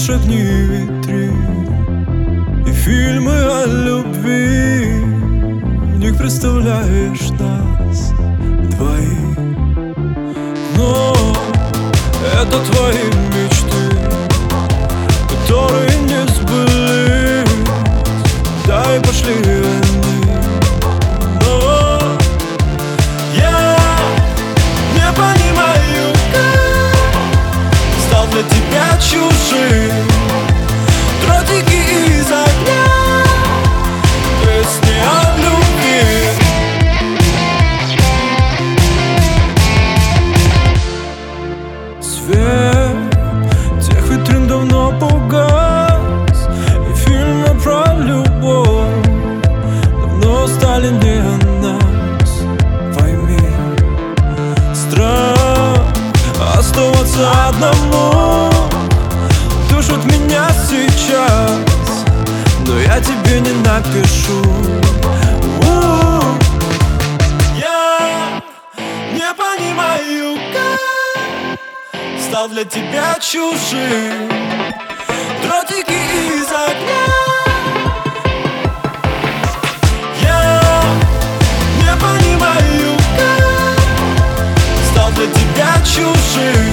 лишь огни витрин и фильмы о любви. В них представляешь нас двоих, но это твои мечты, которые не сбылись. Да и пошли они, но я не понимаю, как стал для тебя чужим. Дротики из огня, песни о любви. Свет тех витрин давно погас, и фильмы про любовь давно стали не о нас. Пойми, страх оставаться одному душит меня сейчас, но я тебе не напишу. Я не понимаю, как стал для тебя чужим. Дротики из огня. Я не понимаю, как стал для тебя чужим.